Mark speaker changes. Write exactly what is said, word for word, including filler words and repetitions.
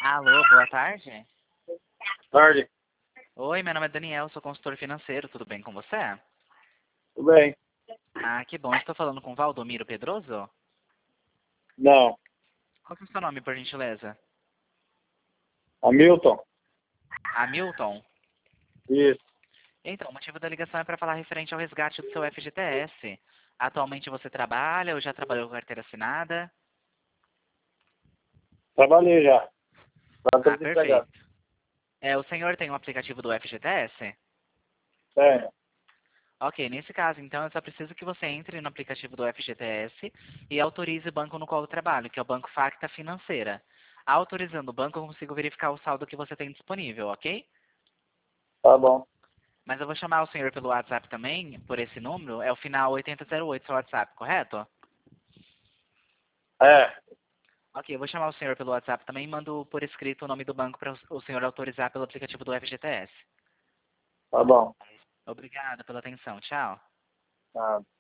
Speaker 1: Alô, boa tarde.
Speaker 2: Tarde.
Speaker 1: Oi, meu nome é Daniel, sou consultor financeiro, tudo bem com você?
Speaker 2: Tudo bem?
Speaker 1: Ah, que bom, estou falando com Valdomiro Pedroso?
Speaker 2: Não.
Speaker 1: Qual que é o seu nome, por gentileza?
Speaker 2: Hamilton?
Speaker 1: Hamilton?
Speaker 2: Isso.
Speaker 1: Então, o motivo da ligação é para falar referente ao resgate do seu F G T S. Atualmente você trabalha ou já trabalhou com carteira assinada?
Speaker 2: Trabalhei já. Tá
Speaker 1: Ah,
Speaker 2: desempregado.
Speaker 1: perfeito. É, o senhor tem um aplicativo do F G T S?
Speaker 2: Tenho.
Speaker 1: Ok, nesse caso, então, eu só preciso que você entre no aplicativo do F G T S e autorize o banco no qual eu trabalho, que é o Banco Facta Financeira. Autorizando o banco, eu consigo verificar o saldo que você tem disponível, ok?
Speaker 2: Tá bom.
Speaker 1: Mas eu vou chamar o senhor pelo WhatsApp também, por esse número, é o final oitenta zero oito seu WhatsApp, correto?
Speaker 2: É.
Speaker 1: Ok, eu vou chamar o senhor pelo WhatsApp também e mando por escrito o nome do banco para o senhor autorizar pelo aplicativo do F G T S.
Speaker 2: Tá bom.
Speaker 1: Obrigado pela atenção, tchau.
Speaker 2: Tá.